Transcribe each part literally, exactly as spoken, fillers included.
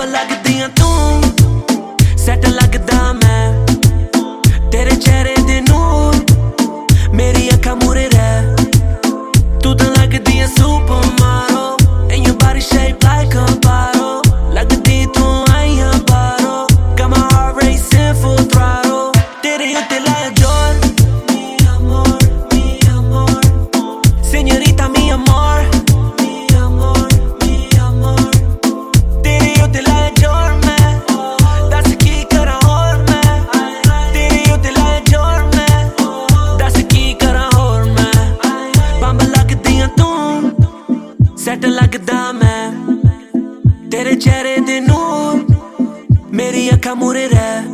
लगदियां तू सैट लगदा मैं तेरे चेहरे दे नूर मेरी अखां मूरे रह तू तां लगदियां सुपर मारो and your body shaped like a bottle लगदी तू आईयां बारो got my heart racing full throttle तेरे उत्ते लाया जोर mi amor mi amor señorita mi amor mi amor mi amor तेरे उत्ते लाया जोर मैं दस की करां होर मैं तेरे उत्ते लाया जोर मैं दस की करां होर मैं बंब लगदियां तू सैट लगदा मैं तेरे चेहरे दे नूर मेरी अखां मूरे रह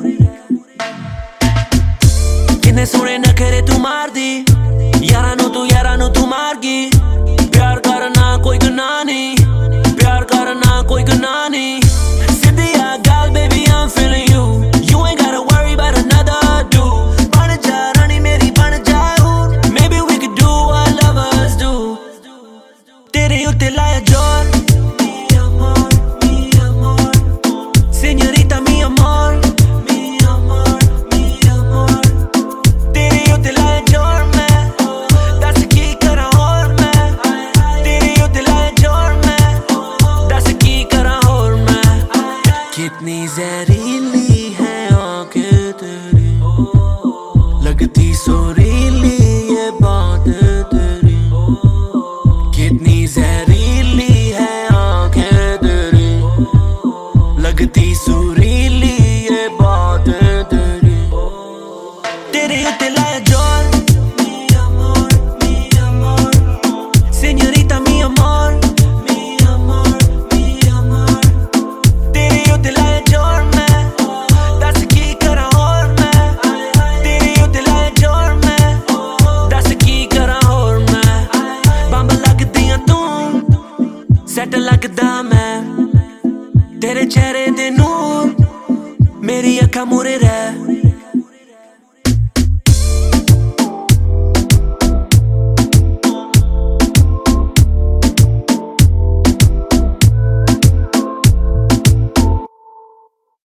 किन्ने सोहणे नखरे तू मारदी यारां नूं तू यारां नूं तू मारगी प्यार करना कोई गुनाह नहीं प्यार करना कोई गुनाह नहीं सीधी आ गल baby I'm feeling you you ain't gotta worry about another dude बन जा रानी मेरी बन जा maybe we could do what lovers do तेरे उत्ते लाया जोर mi amor mi amor señorita mi amor mi amor mi amor तेरे उत्ते लाया जोर मैं दस की करां होर मैं तेरे उत्ते लाया जोर मैं दस की करां होर मैं कितनी जहरीली है आंखें तेरी लगती सुरीली ये बात तेरी कितनी जहरीली है आंखें तेरी लगती सुरीली ये बात तेरी तेरे उत्ते लाया जोर mi amor mi amor señorita mi amor mi amor mi amor तेरे उत्ते लाया जोर मैं दस की करां होर मैं तेरे उत्ते लाया जोर मैं दस की करां होर मैं बंब लगदियां तू सैट लगदा मैं तेरे चेहरे दे नूर मेरी अखां मूरे रह